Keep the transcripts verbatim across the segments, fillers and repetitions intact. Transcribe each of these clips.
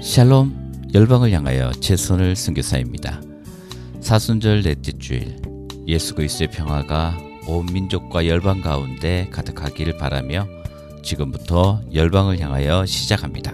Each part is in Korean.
샬롬, 열방을 향하여 최선을 선교사입니다. 사순절 넷째 주일, 예수 그리스도의 평화가 온 민족과 열방 가운데 가득하길 바라며 지금부터 열방을 향하여 시작합니다.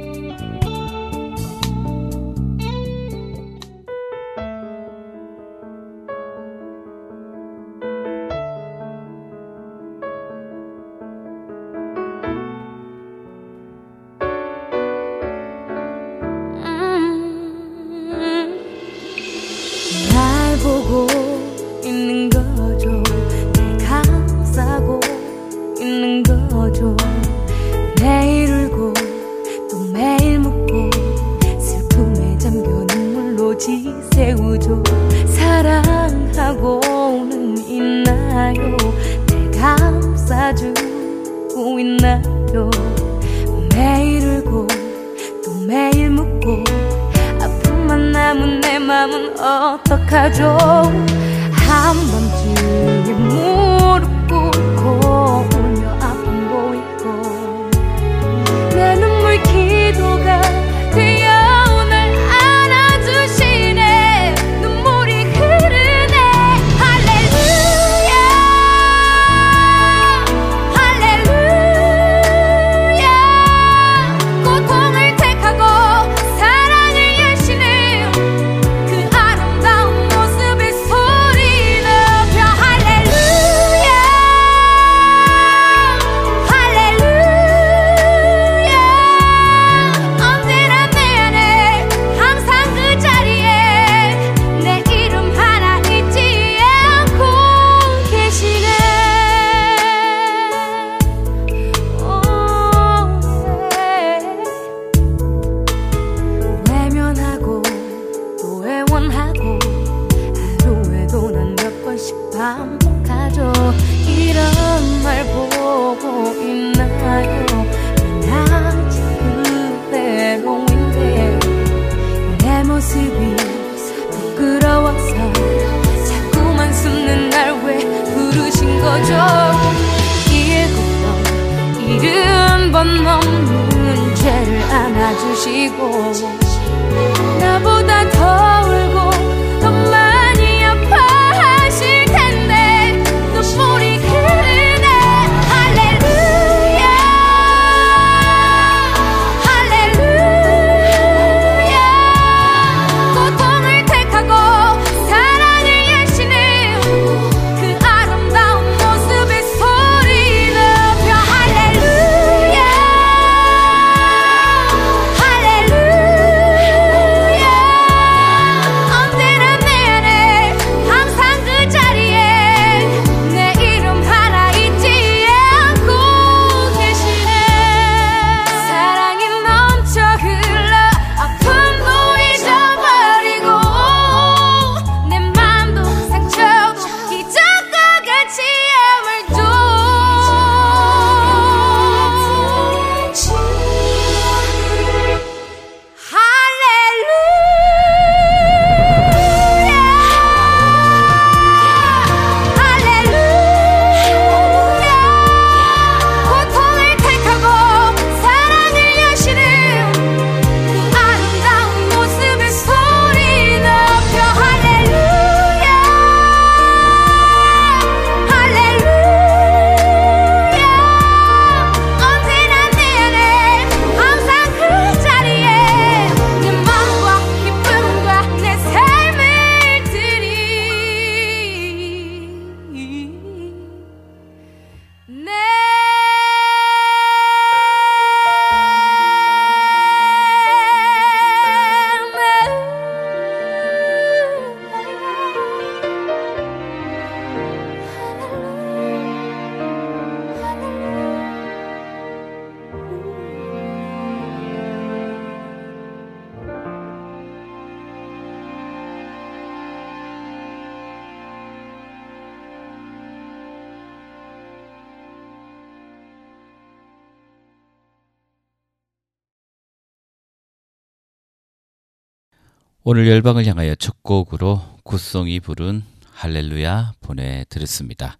오늘 열방을 향하여 첫 곡으로 굿송이 부른 할렐루야 보내드렸습니다.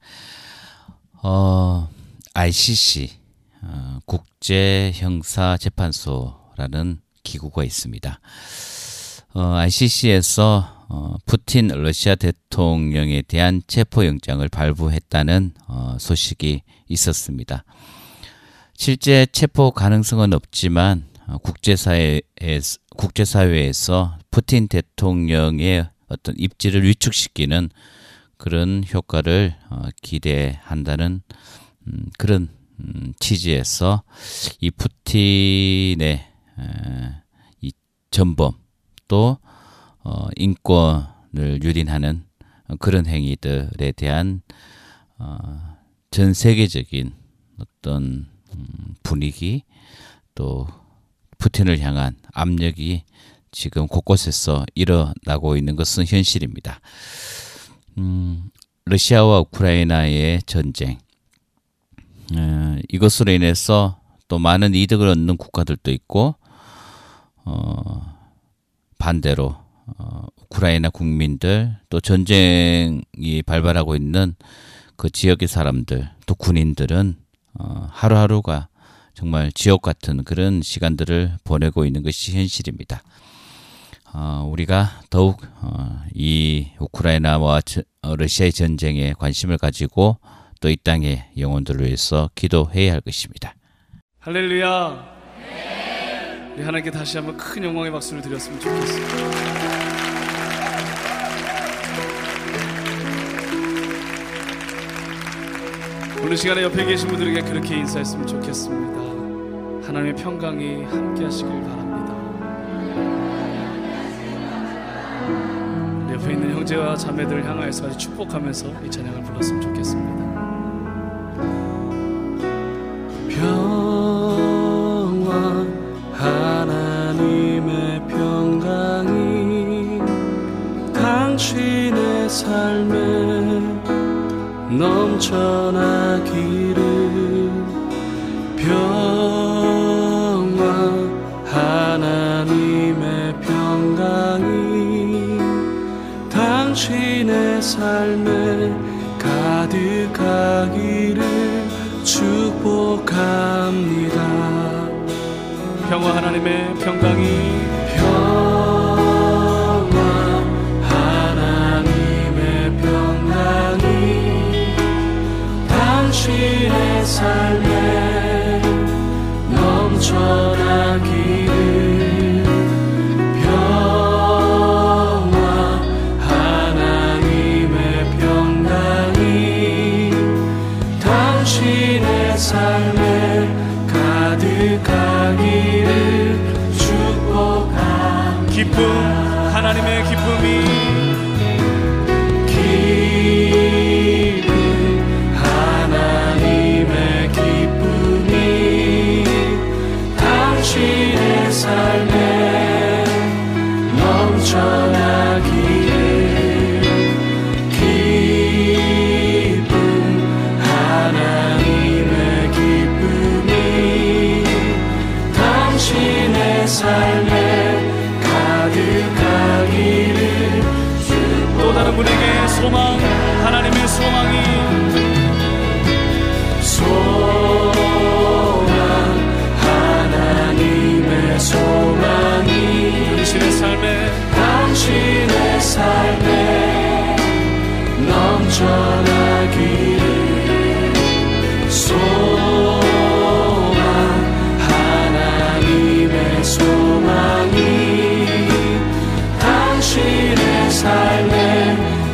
어, 아이씨씨 어, 국제형사재판소라는 기구가 있습니다. 어, 아이씨씨에서 어, 푸틴 러시아 대통령에 대한 체포영장을 발부했다는 어, 소식이 있었습니다. 실제 체포 가능성은 없지만 어, 국제사회, 국제사회에서 푸틴 대통령의 어떤 입지를 위축시키는 그런 효과를 어, 기대한다는 음, 그런 음, 취지에서 이 푸틴의 에, 이 전범 또 어, 인권을 유린하는 그런 행위들에 대한 어, 전 세계적인 어떤 음, 분위기 또 푸틴을 향한 압력이 지금 곳곳에서 일어나고 있는 것은 현실입니다. 음, 러시아와 우크라이나의 전쟁, 어, 이것으로 인해서 또 많은 이득을 얻는 국가들도 있고 어, 반대로 어, 우크라이나 국민들 또 전쟁이 발발하고 있는 그 지역의 사람들 또 군인들은 어, 하루하루가 정말 지옥 같은 그런 시간들을 보내고 있는 것이 현실입니다. 어, 우리가 더욱 어, 이 우크라이나와 저, 어, 러시아의 전쟁에 관심을 가지고 또 이 땅의 영혼들을 위해서 기도해야 할 것입니다. 할렐루야. 우리 하나님께 다시 한번 큰 영광의 박수를 드렸으면 좋겠습니다. 오늘 시간에 옆에 계신 분들에게 그렇게 인사했으면 좋겠습니다. 하나님의 평강이 함께 하시길 바랍니다. 옆에 있는 형제와 자매들을 향하여서 같이 축복하면서 이 찬양을 불렀으면 좋겠습니다. 평화 하나님의 평강이 당신의 삶에 넘쳐나기를 평화 하나님의 평강이 당신의 삶에 가득하기를 축복합니다. 평화 하나님의 평강이 평화 하나님의 평강이 당신의 삶에 넘쳐나기를 평화 하나님의 평강이 당신의 삶에 가득하기를 축복합니다. 기쁨 하나님의 기쁨이 기쁨 하나님의 기쁨이 당신의 삶에 넘쳐나기를 기쁨 하나님의 기쁨이 당신의 삶에 가득하기를 또 다른 분에게 소망 하나님의 소망이 소망 하나님의 소망이 당신의 삶에 당신의 삶에 넘쳐나기를 소망 하나님의 소망이 당신의 삶에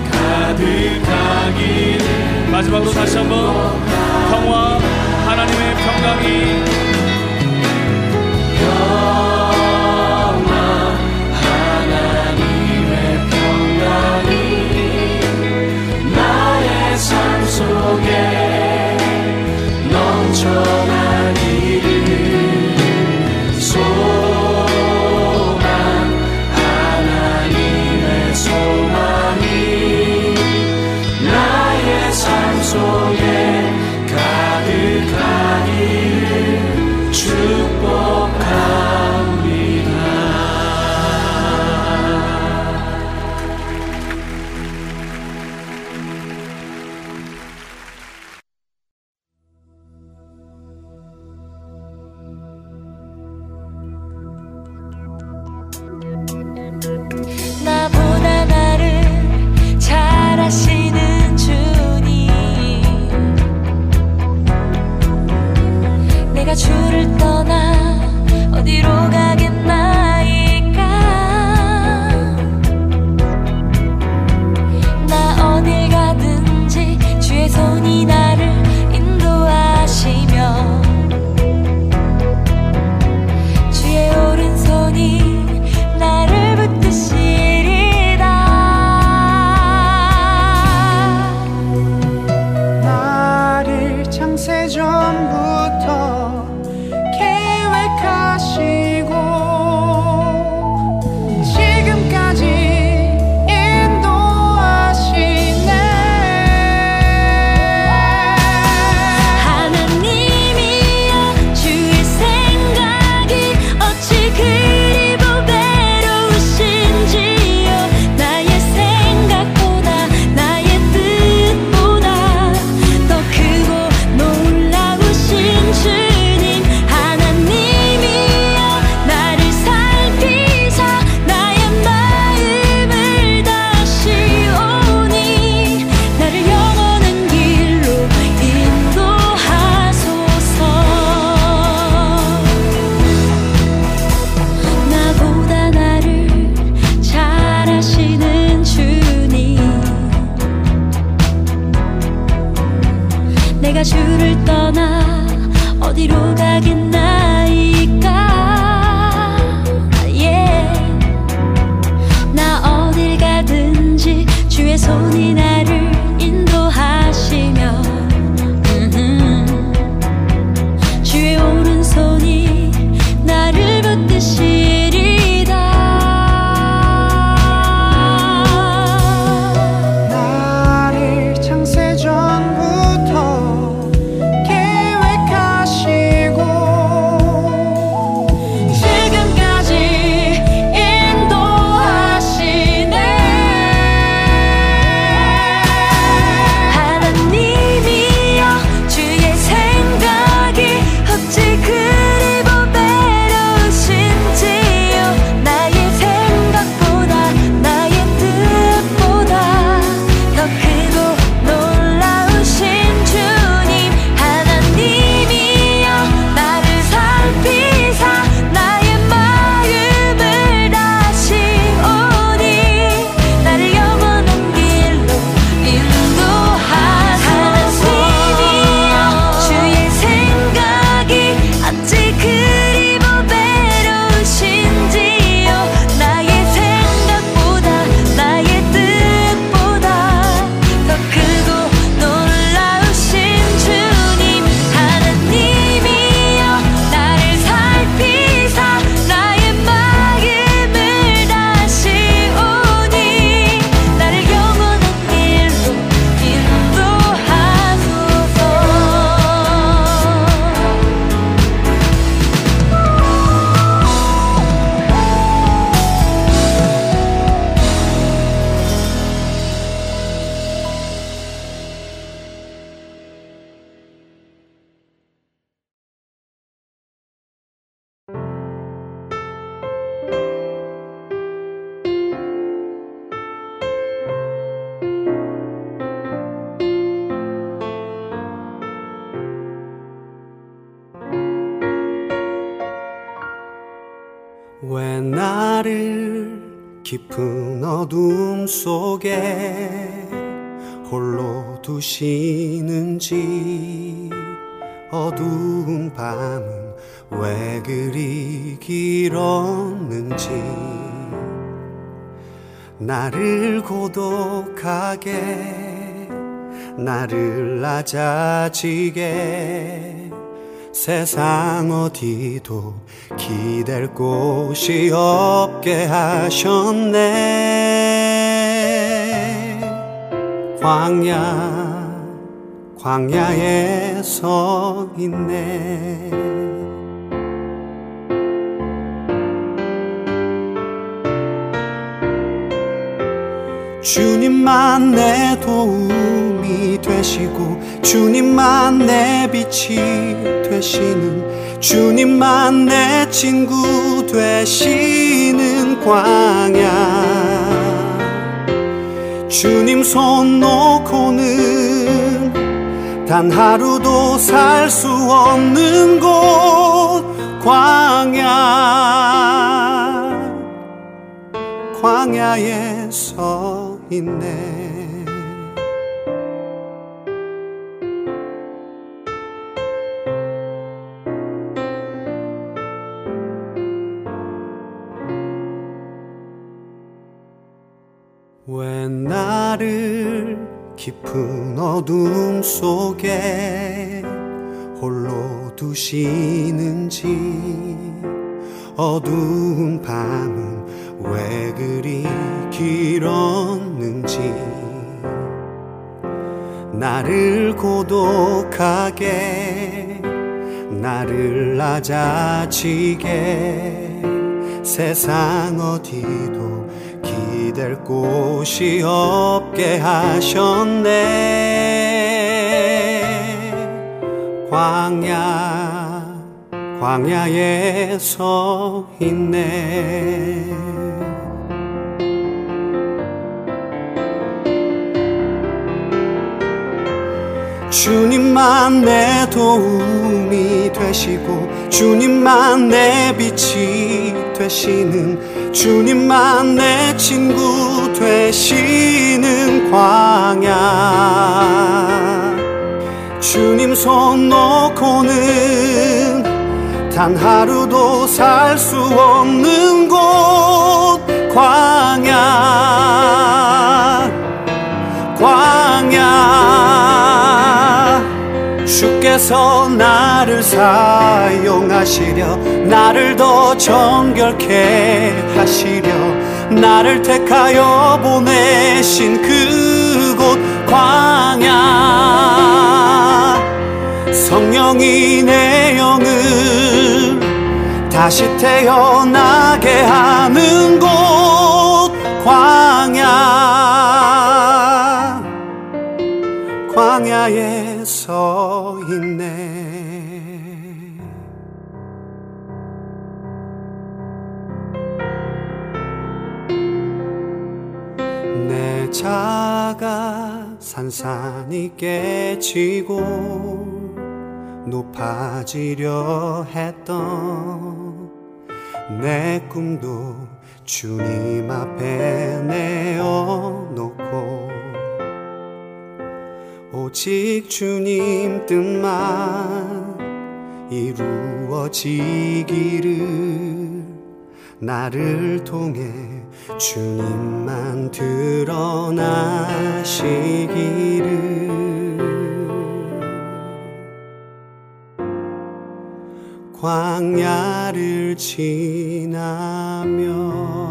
가득하기를 마지막으로 다시 한번 평화 하나님의 평강이 평화 하나님의 평강이 나의 삶 속에 넘쳐나기를 소망 하나님의 소망이 나의 삶 속에 가득하기를 왜 나를 깊은 어둠 속에 홀로 두시는지, 어두운 밤은 왜 그리 길었는지, 나를 고독하게, 나를 낮아지게, 세상 어디도 기댈 곳이 없게 하셨네. 광야, 광야에 서 있네. 주님만 내 도움이 되시고, 주님만 내 빛이 되시는, 주님만 내 친구 되시는 광야. 주님 손 놓고는 단 하루도 살 수 없는 곳, 광야, 광야에 서 있네. 왜 나를 깊은 어둠 속에 홀로 두시는지, 어두운 밤은 왜 그리 길었는지, 나를 고독하게, 나를 낮아지게, 세상 어디도 기댈 곳이 없게 하셨네. 광야, 광야에 서 있네. 주님만 내 도움이 되시고, 주님만 내 빛이 되시는, 주님만 내 친구 되시는 광야. 주님 손 놓고는 단 하루도 살 수 없는 곳, 광야, 광야. 주께서 나를 사용하시려, 나를 더 정결케 하시려, 나를 택하여 보내신 그곳, 광야. 성령이 내 영을 다시 태어나게 하는 곳, 광야, 광야에 서 있네. 내 자가 산산이 깨지고 높아지려 했던 내 꿈도 주님 앞에 내어놓고, 오직 주님 뜻만 이루어지기를, 나를 통해 주님만 드러나시기를. 광야를 지나며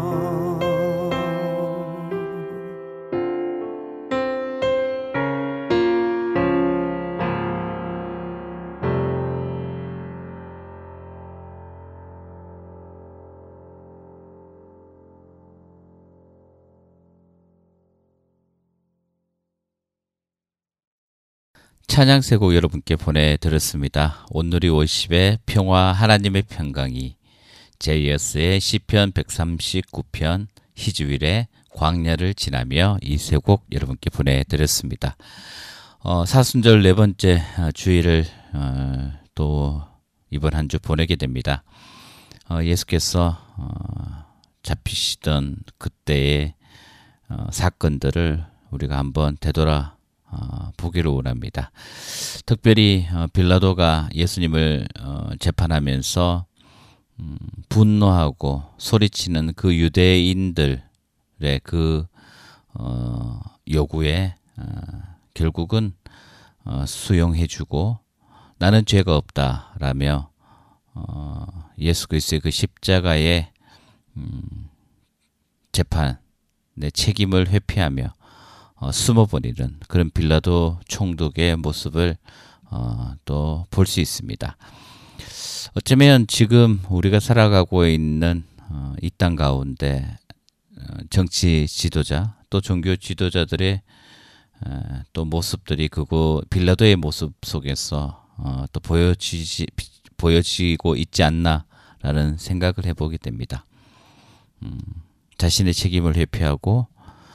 찬양세곡 여러분께 보내드렸습니다. 온누리 오십의 평화 하나님의 평강이, 제이에스의 시편 백삼십구 편 희주일의 광야를 지나며, 이 세 곡 여러분께 보내드렸습니다. 어, 사순절 네 번째 주일을 어, 또 이번 한 주 보내게 됩니다. 어, 예수께서 어, 잡히시던 그때의 어, 사건들을 우리가 한번 되돌아 어, 보기를 원합니다. 특별히 어, 빌라도가 예수님을 어, 재판하면서 음, 분노하고 소리치는 그 유대인들의 그 어, 요구에 어, 결국은 어, 수용해주고 나는 죄가 없다라며 어, 예수 그리스도의 그 십자가의 음, 재판의 책임을 회피하며 어, 숨어버리는 그런 빌라도 총독의 모습을 어, 또 볼 수 있습니다. 어쩌면 지금 우리가 살아가고 있는 어, 이 땅 가운데 어, 정치 지도자 또 종교 지도자들의 어, 또 모습들이 그거 빌라도의 모습 속에서 어, 또 보여지지, 보여지고 있지 않나라는 생각을 해보게 됩니다. 음, 자신의 책임을 회피하고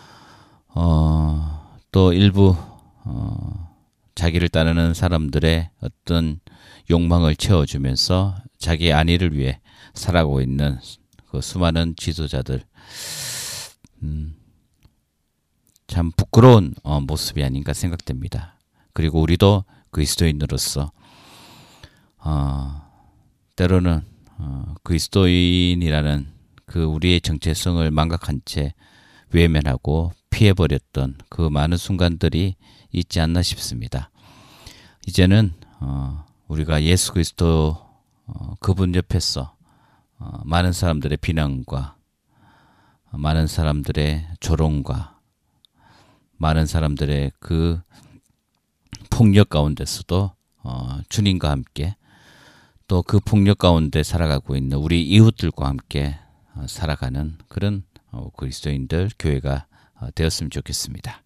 어, 또 일부 어, 자기를 따르는 사람들의 어떤 욕망을 채워주면서 자기의 안위를 위해 살아가고 있는 그 수많은 지도자들, 음, 참 부끄러운 어, 모습이 아닌가 생각됩니다. 그리고 우리도 그리스도인으로서 어, 때로는 어, 그리스도인이라는 그 우리의 정체성을 망각한 채 외면하고 피해버렸던 그 많은 순간들이 있지 않나 싶습니다. 이제는 어, 우리가 예수 그리스도 어, 그분 옆에서 어, 많은 사람들의 비난과 어, 많은 사람들의 조롱과 많은 사람들의 그 폭력 가운데서도 어, 주님과 함께 또 그 폭력 가운데 살아가고 있는 우리 이웃들과 함께 어, 살아가는 그런 어, 그리스도인들 교회가 어, 되었으면 좋겠습니다.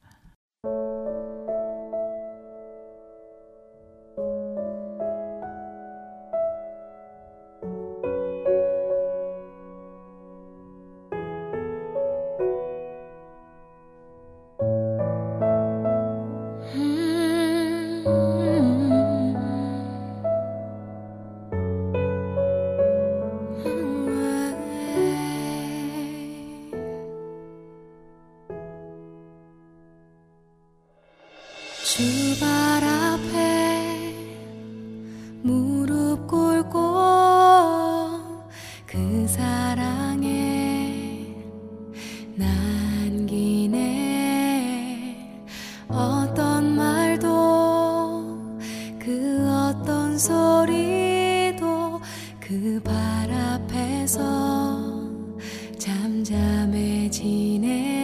주발 앞에 무릎 꿇고 그 사랑에 남기네. 어떤 말도 그 어떤 소리도 그 발 앞에서 잠잠해지네.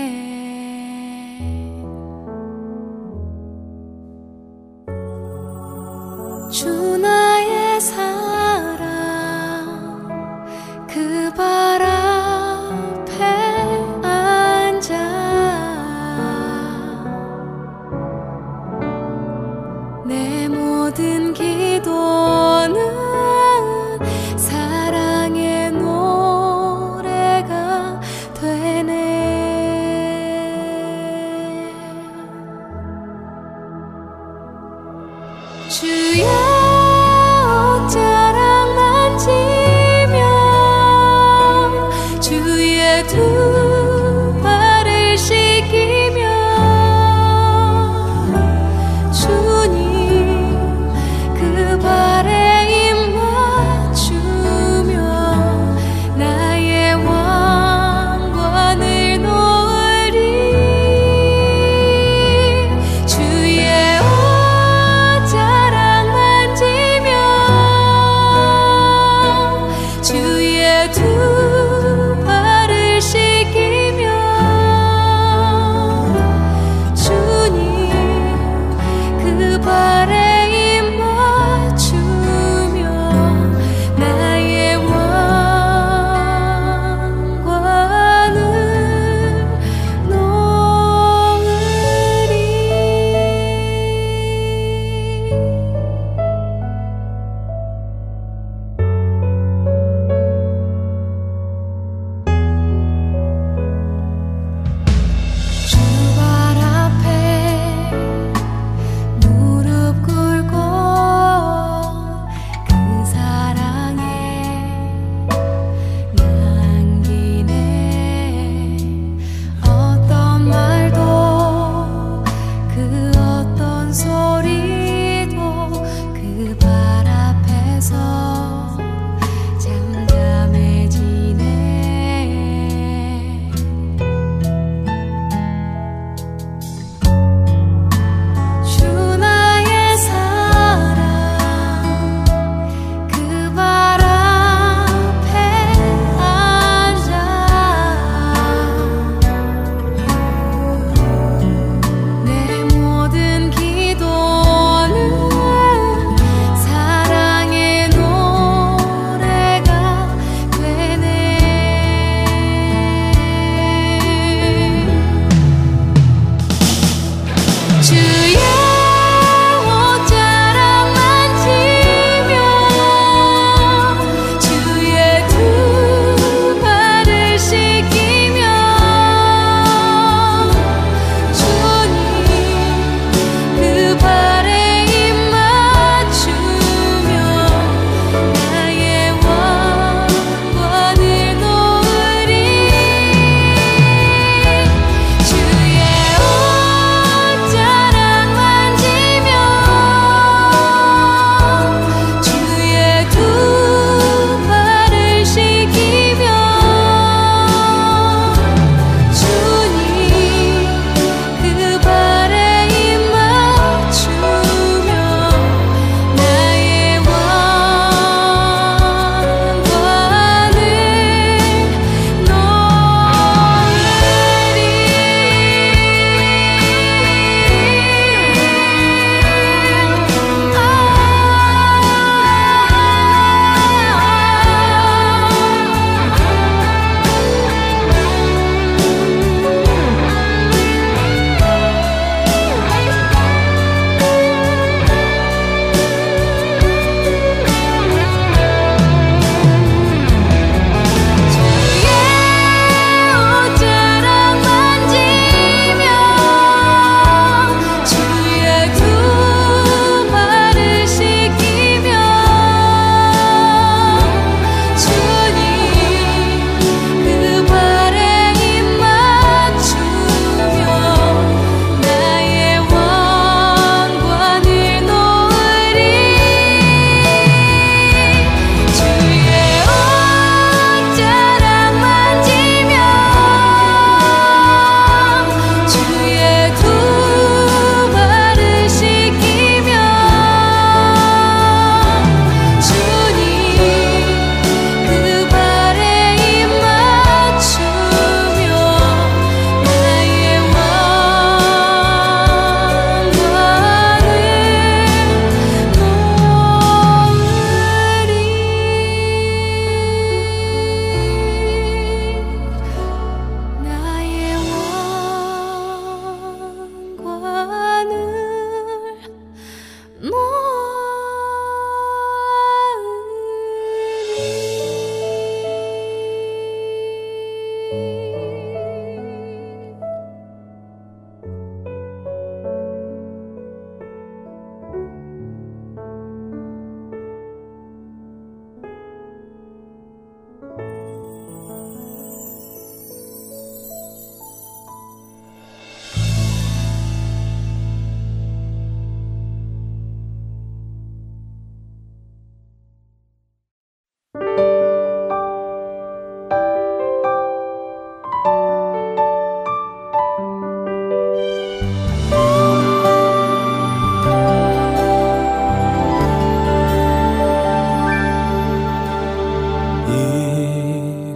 주 나의 사랑 그 발 앞에 앉아 내 모든 기도는 사랑의 노래가 되네. 주의 옷자락 만지며 주의 두 발을 씻기며 주님 그 발에 입 맞추며 나의 왕관을 놓으리. 주의 옷자락 만지며 주의 두 발을 씻기며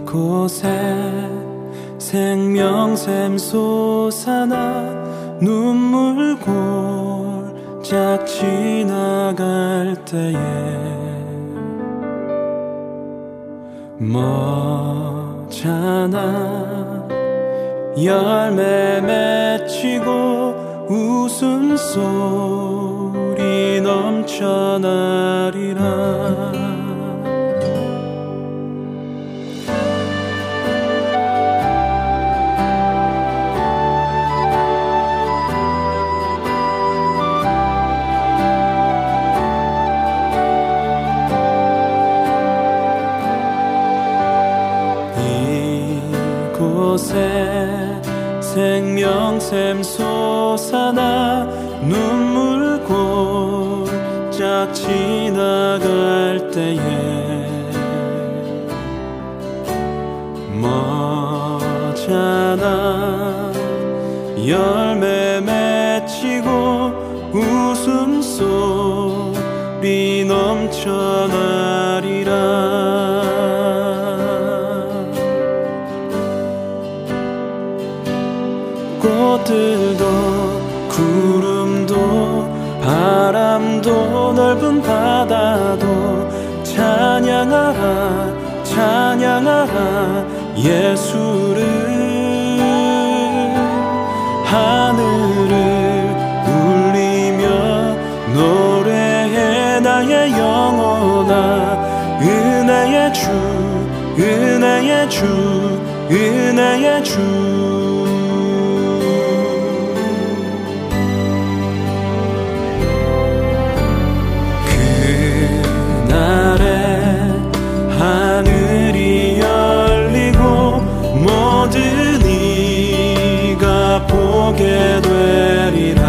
이곳에 생명샘 솟아나 눈물 골짝 지나갈 때에 머잖아 열매 맺히고 웃음소리 넘쳐나리라. 이곳에 생명샘 솟아나 눈물 골짝 지나갈 때에 머잖아 열매 맺히고 웃음소리 넘쳐나리라. 꽃들도 구름도 바람도 넓은 바다도 찬양하라 찬양하라 예수를. 하늘을 울리며 노래해 나의 영혼아. 은혜의 주 은혜의 주 은혜의 주. 하늘이 열리고 모든 이가 보게 되리라.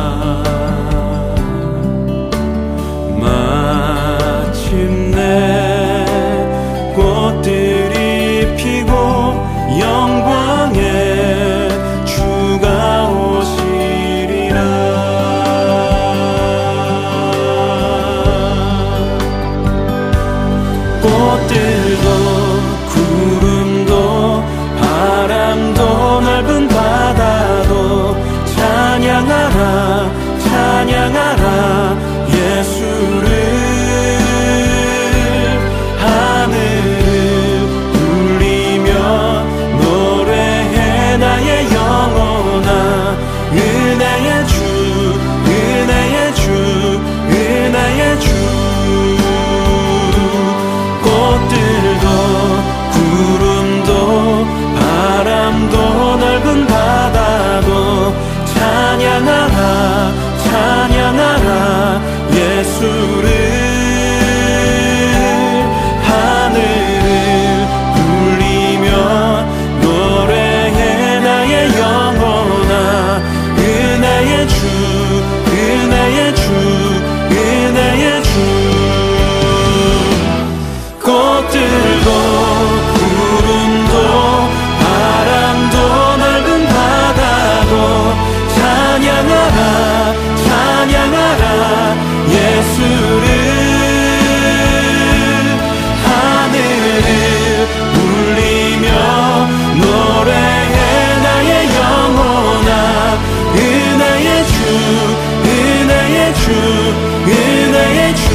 마침내 꽃들이 피고 영광의 주가 오시리라. 꽃들도 구름도 바람도 넓은 바다도 찬양하라 찬양하라 예수를. 하늘을 울리며 노래해 나의 영혼아. 은혜의 주 은혜의 주 은혜의 주. 꽃들도 구름도 바람도 넓은 바다도 찬양하라 찬양하라 예수를. 하늘을 울리며 노래해 나의 영혼아. 은혜의 주 은혜의 주 은혜의 주. 꽃들도 구름도 바람도 넓은 바다도 찬양하라 찬양하라 예수를. 하늘을 울리며 노래해 나의 영혼아. 은혜의 주 은혜의 주 은혜의 주.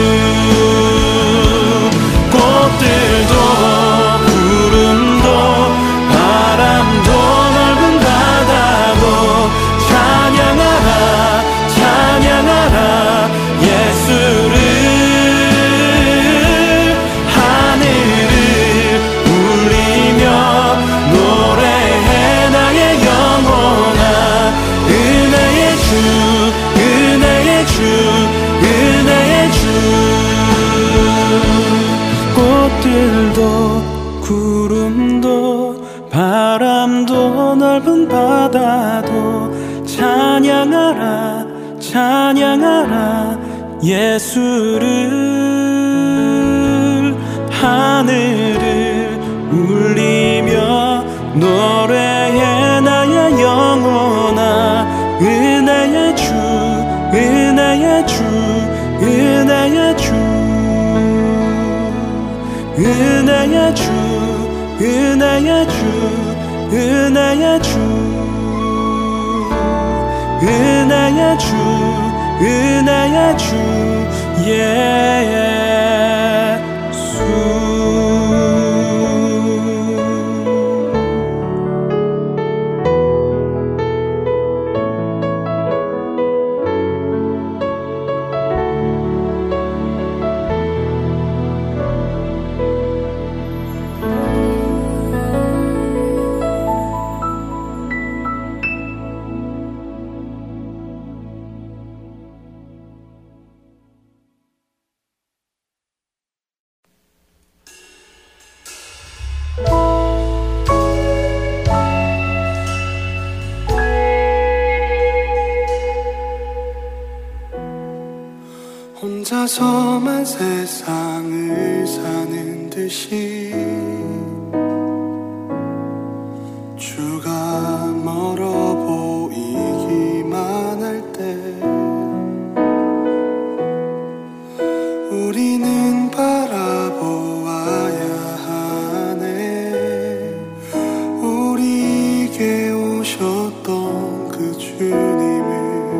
꽃들도 구름도 바람도 넓은 바다도 찬양하라 찬양하라 예수를. 하늘을 울리며 노래해 나의 영혼아. 은혜의 주 은혜의 주 은혜의 주. 꽃들도 구름도 바람도 넓은 바다도 찬양하라 찬양하라 예수를. 하늘을 울리며 노래해 나의 영혼아. 은혜의 주 은혜의 주 은혜의 주 은혜의 주 은혜의 은혜의 주 은혜의 주 은혜의 주 은혜의 주 예수 혼자서만 세상을 사는 듯이 주가 멀어 보이기만 할 때 우리는 바라보아야 하네. 우리에게 오셨던 그 주님을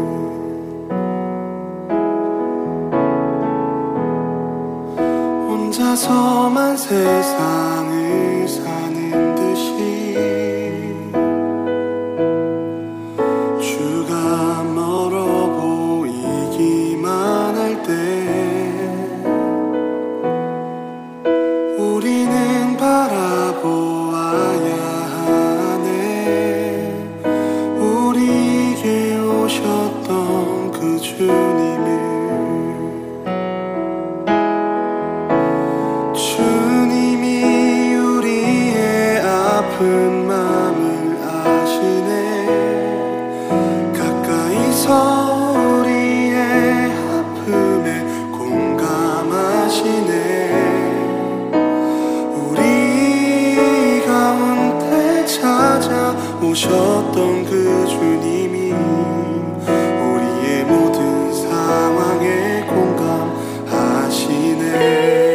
혼자서만 세상을 사는 듯이 주가 멀어 보이기만 할 때 우리는 바라보아야 하네. 우리에게 오셨던 그 주님을 아픈 마음을 아시네. 가까이서 우리의 아픔에 공감하시네. 우리 가운데 찾아오셨던 그 주님이 우리의 모든 상황에 공감하시네.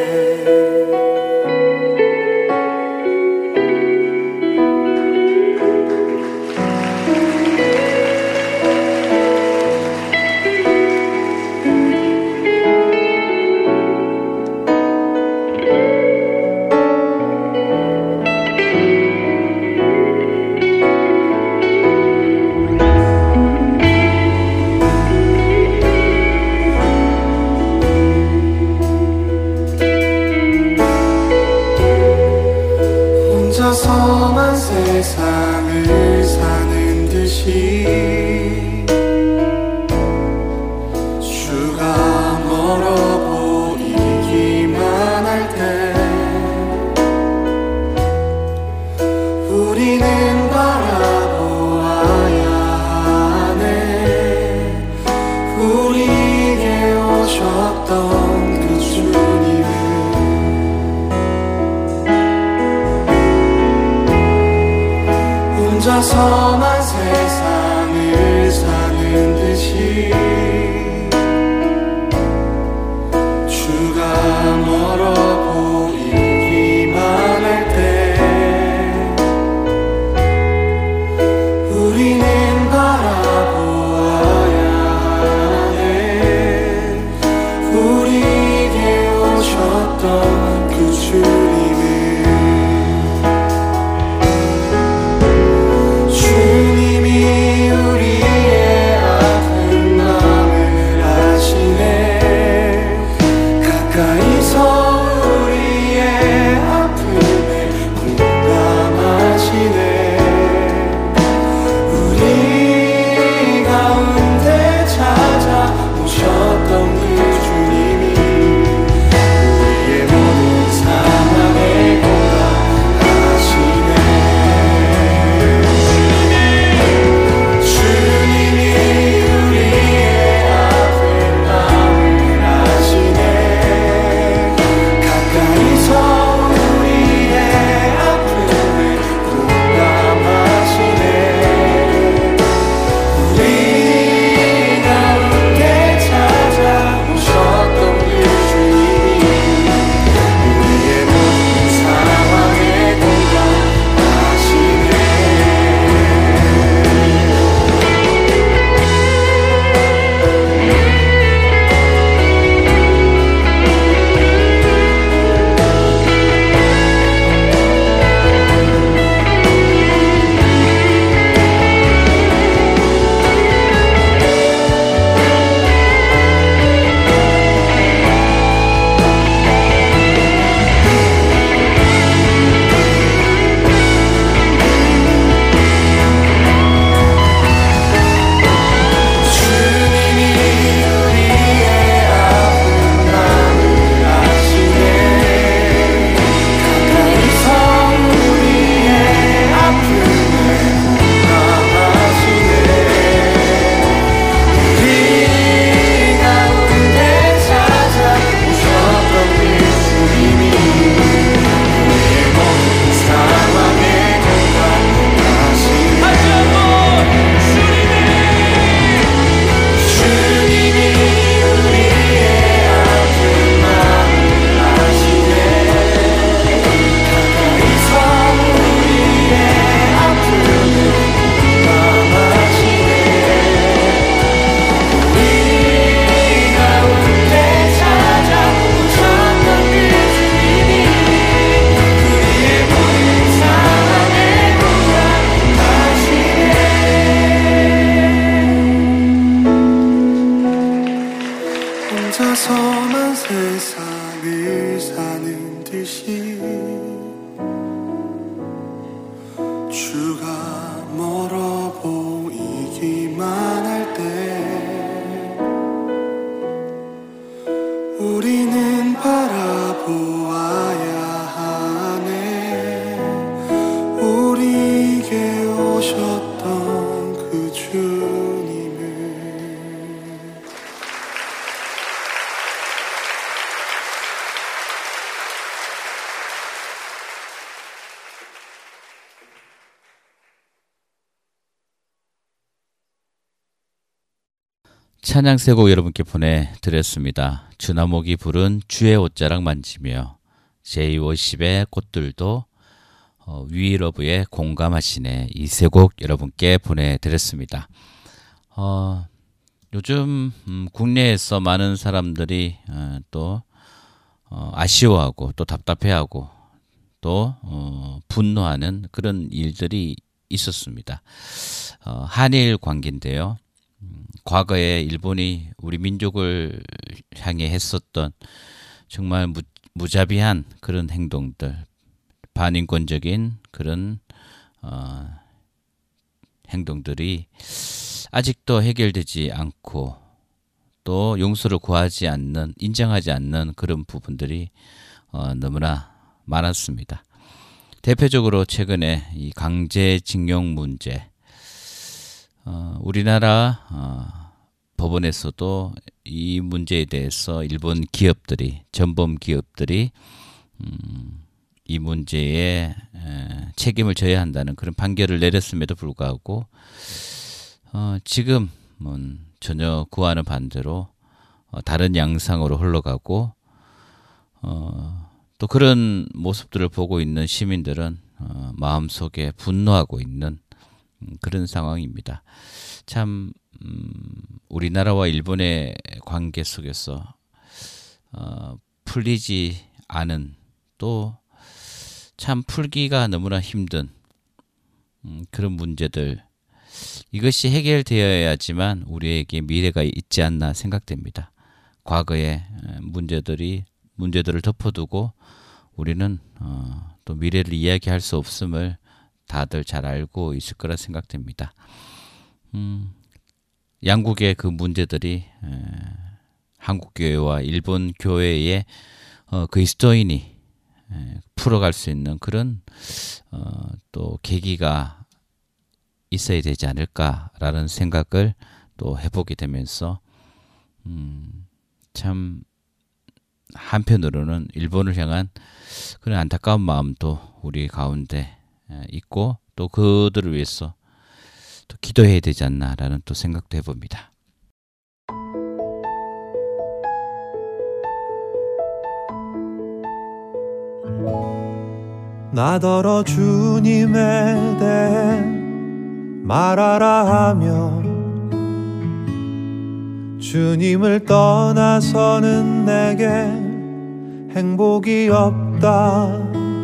혼자서만 세상을 사는 듯이 주가 멀어 보이기만 할 때 우리는 바라보아야 하네. 우리에게 오셨던 그 주님을 혼자서만 세상을 사는 듯이 주가 멀어 보이기만 할 때 우리는 바라보아야 하네. 우리에게 오셨던 그 주님을 주님이 우리의 아픈 마음을 주가 멀어 보이기만 할 때 우리는 바라보아야 하네. 우리에게 오셨던 그 주님을. 찬양 세 곡 여러분께 보내드렸습니다. 주나목이 부른 주의 옷자락 만지며, 제이워십의 꽃들도, 어, 위러브의 공감하시네, 이 세 곡 여러분께 보내드렸습니다. 어, 요즘 음, 국내에서 많은 사람들이 어, 또 어, 아쉬워하고 또 답답해하고 또 어, 분노하는 그런 일들이 있었습니다. 어, 한일 관계인데요. 음, 과거에 일본이 우리 민족을 향해 했었던 정말 무, 무자비한 그런 행동들, 반인권적인 그런 어, 행동들이 아직도 해결되지 않고 또 용서를 구하지 않는, 인정하지 않는 그런 부분들이 어, 너무나 많았습니다. 대표적으로 최근에 이 강제징용 문제, 어, 우리나라 어, 법원에서도 이 문제에 대해서 일본 기업들이, 전범 기업들이 음, 이 문제에 에, 책임을 져야 한다는 그런 판결을 내렸음에도 불구하고 어, 지금은 전혀 그와는 반대로 어, 다른 양상으로 흘러가고 어, 또 그런 모습들을 보고 있는 시민들은 어, 마음속에 분노하고 있는 음, 그런 상황입니다. 참 음, 우리나라와 일본의 관계 속에서 어, 풀리지 않은, 또 참 풀기가 너무나 힘든 음, 그런 문제들, 이것이 해결되어야지만 우리에게 미래가 있지 않나 생각됩니다. 과거의 문제들이 문제들을 덮어두고 우리는 어, 또 미래를 이야기할 수 없음을 다들 잘 알고 있을 거라 생각됩니다. 음, 양국의 그 문제들이 에, 한국 교회와 일본 교회의 어, 그리스도인이 에, 풀어갈 수 있는 그런 어, 또 계기가 있어야 되지 않을까라는 생각을 또 해보게 되면서 음, 참 한편으로는 일본을 향한 그런 안타까운 마음도 우리 가운데 있고, 또 그들을 위해서 또 기도해야 되지 않나라는 또 생각도 해봅니다. 나더러 주님에 대해 말하라 하며 주님을 떠나서는 내게 행복이 없다.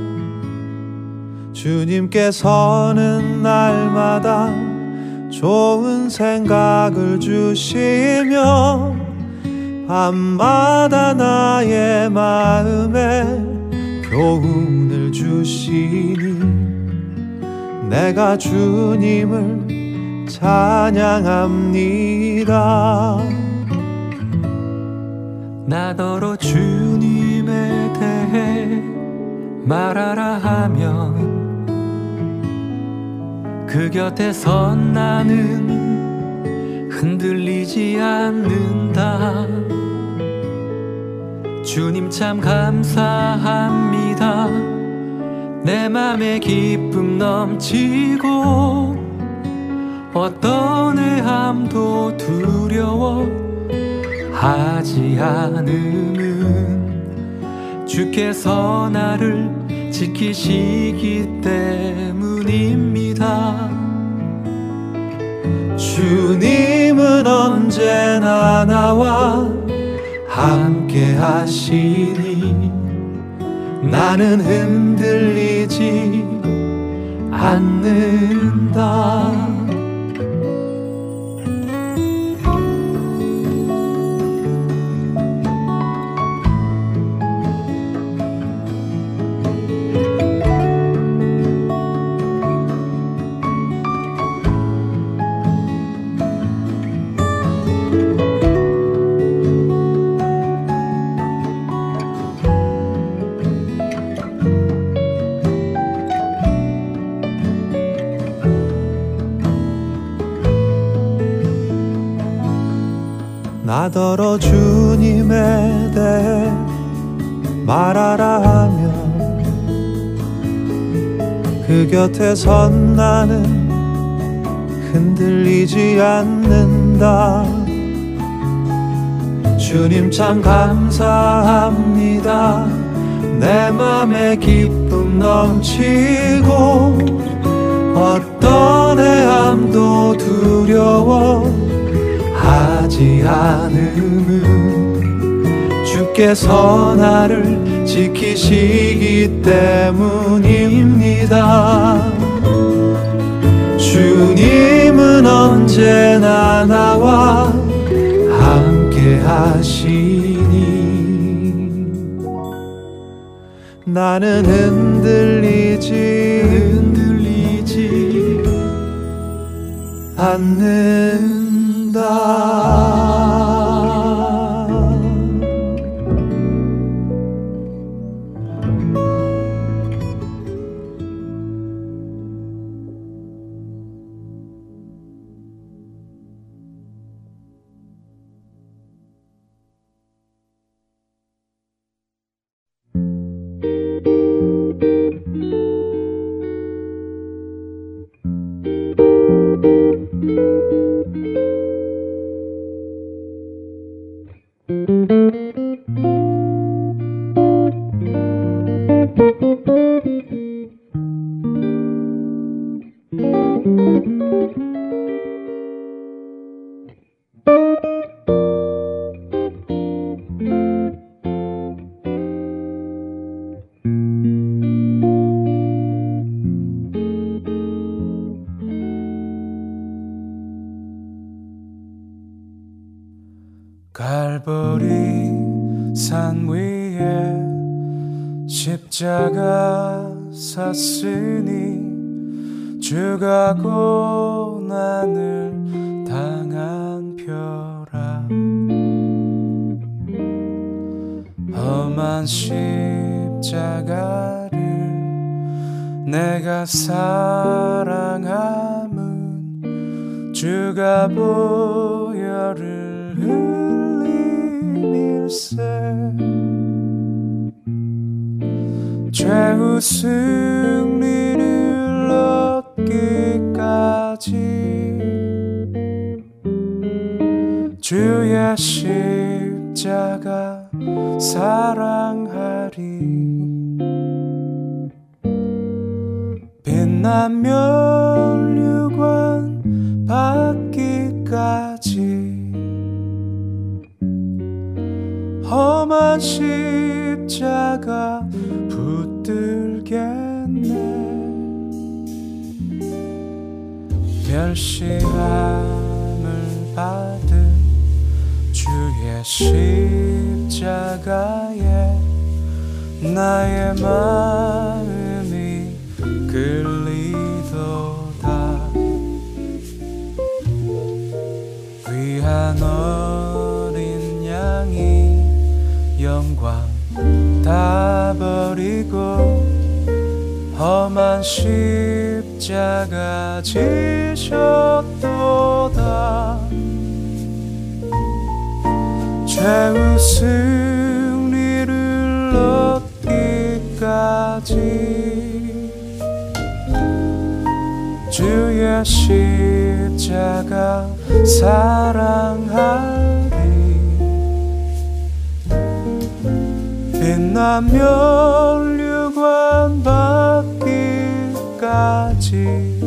주님께서는 날마다 좋은 생각을 주시며 밤마다 나의 마음에 교훈을 주시니 내가 주님을 찬양합니다. 나더러 주님에 대해 말하라 하면 그 곁에 선 나는 흔들리지 않는다. 주님 참 감사합니다. 내 맘에 기쁨 넘치고 어떤 해함도 두려워하지 않음은 주께서 나를 지키시기 때문입니다. 주님은 언제나 나와 함께 하시니 나는 흔들리지 않는다. 나더러 주님에 대해 말하라 하면 그 곁에 선 나는 흔들리지 않는다. 주님 참 감사합니다. 내 맘에 기쁨 넘치고 어떤 해함도 두려워하지 않음은 주께서 나를 지키시기 때문입니다. 주님은 언제나 나와 함께 하시니 나는 흔들리지 흔들리지 않는다. 갈보리 산 위에 십자가 샀으니 주가 고난을 당한 표라. 험한 십자가를 내가 사랑함은 주가 보혈을 흘림일세. 최후 승리를 얻기까지 주의 십자가 사랑하리. 빛난 면류관 받기까지 험한 십자가 붙들겠네. 멸시함을 받은 주의 십자가에 나의 마음이 끌리도다. 귀한 어린 양이 영광 다 버리고 험한 십자가 지셨도다. 최후 승리를 얻기까지 주의 십자가 사랑하리. 빛난 면류관 받기까지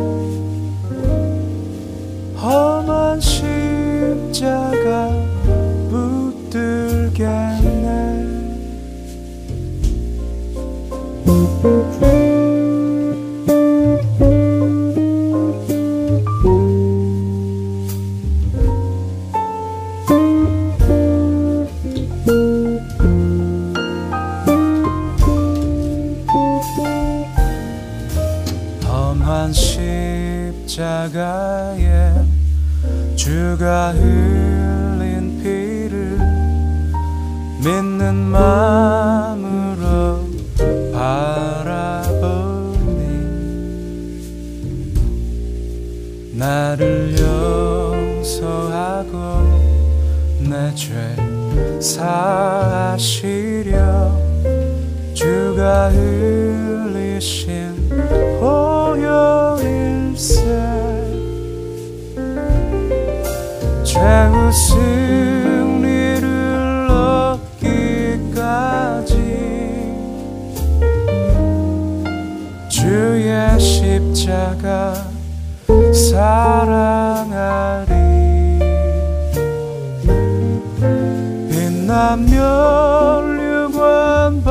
험한 십자가 붙들겠네. 십자가에 주가 흘린 피를 믿는 마음으로 바라보니 나를 용서하고 내 죄 사하시려 주가 흘리신 보혈일세 최후 승리를 얻기까지 주의 십자가 사랑하리 빛나며 멸류관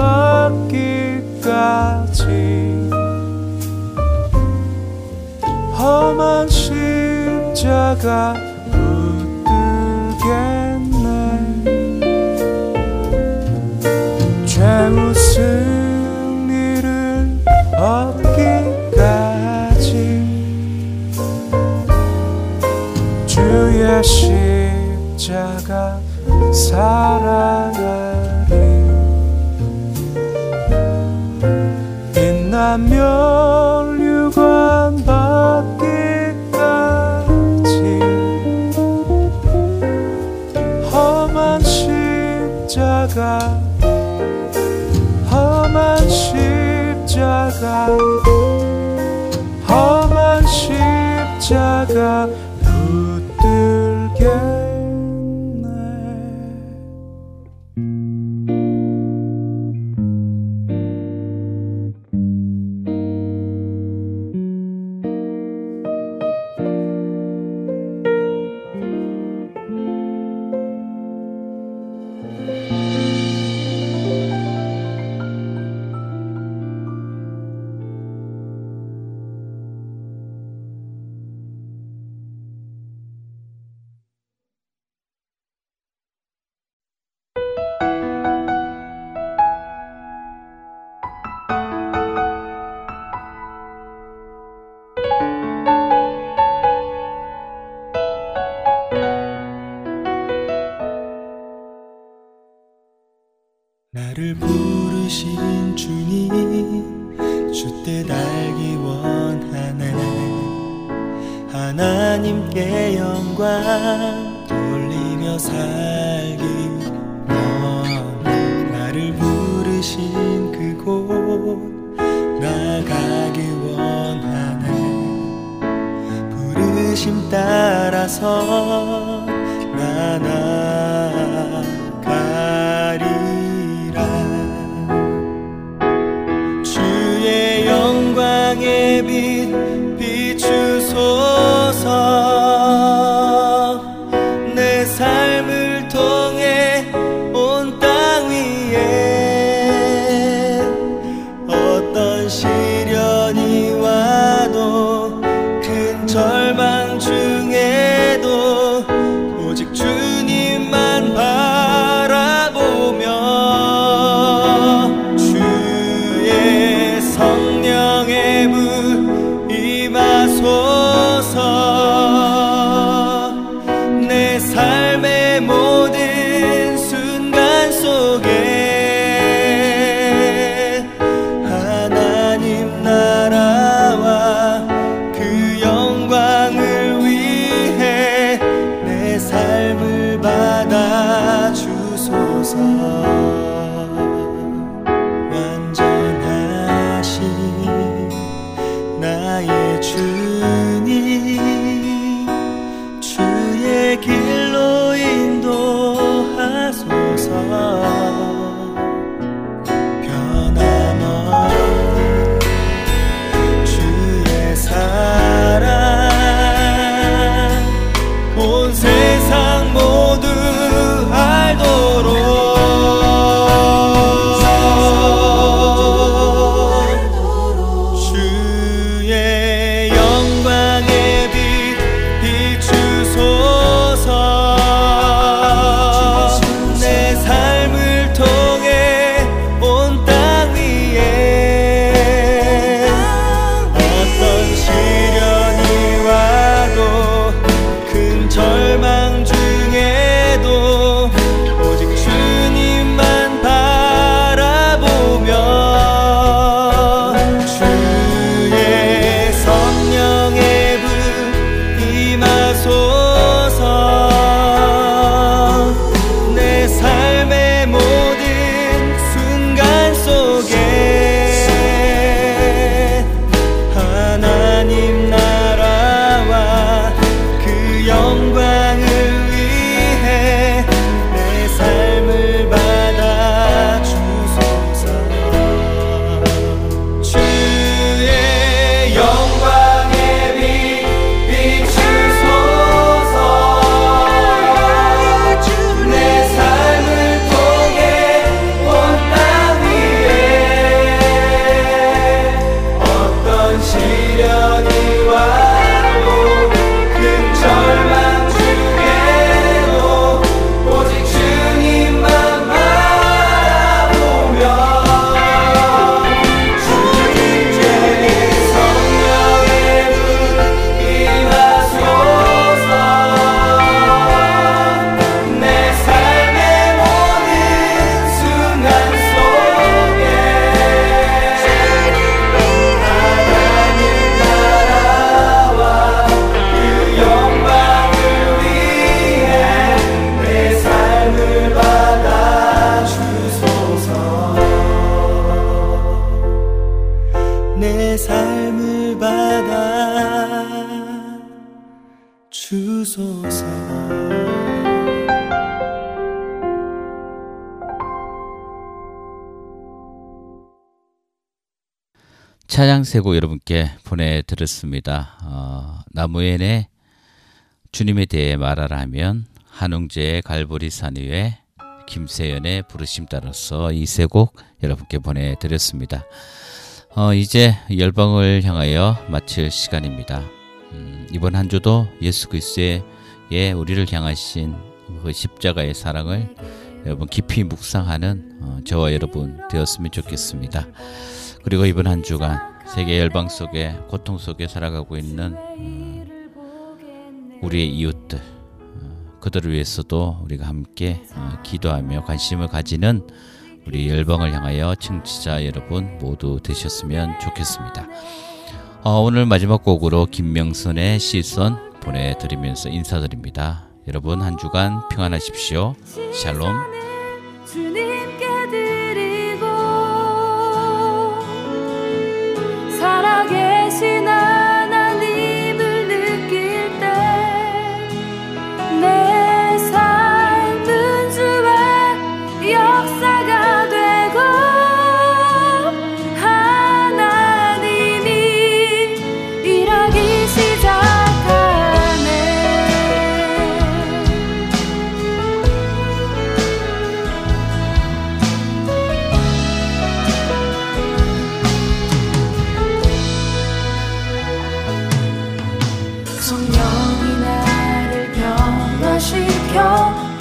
받기까지 험한 십자가 붙들겠네 최후 승리를 얻기까지 주의 십자가 사랑하리 빛나며 멸류관 받기까지 험한 십자가 험한 십자가 험한 십자가 붙들게 나를 부르신 주님 주뜻 알기 원하네 하나님께 영광 돌리며 살기 원해 나를 부르신 그곳 나가기 원하네 부르심 따라서 나 나가리 주의 영광의 빛 비추소서 내 삶을 통해 온 땅 위에 어떤 시련이 와도 큰 절망 중에도 오직 주님만 바라보며 성령의 불 임하소서 내 삶의 모든 순간 속에 하나님 나라와 그 영광을 위해 내 삶을 받아주소서 나의 주님 주의 길로 인도하소서 변함없는 주의 사랑 온 세상 모두 알도록 주의 영광의 빛 비추소서 주소서. 찬양 세 곡 여러분께 보내드렸습니다. 어, 나무엔의 주님에 대해 말하라 하면, 한웅재의 갈보리 산 위에, 김세연의 부르심 따라서 이 세 곡 여러분께 보내드렸습니다. 어, 이제 열방을 향하여 마칠 시간입니다. 음, 이번 한 주도 예수 그리스도의 우리를 향하신 그 십자가의 사랑을 여러분 깊이 묵상하는 어, 저와 여러분 되었으면 좋겠습니다. 그리고 이번 한 주간 세계 열방 속에 고통 속에 살아가고 있는 음, 우리의 이웃들, 어, 그들을 위해서도 우리가 함께 어, 기도하며 관심을 가지는 우리 열방을 향하여 청취자 여러분 모두 되셨으면 좋겠습니다. 어, 오늘 마지막 곡으로 김명선의 시선 보내드리면서 인사드립니다. 여러분 한 주간 평안하십시오. 샬롬. 주님께 드리고 살아계신 하나님을 느낄 때 내 삶은 주의 역사가 되고 하나님이 일하기 시작하네. 성령이 나를 변화시켜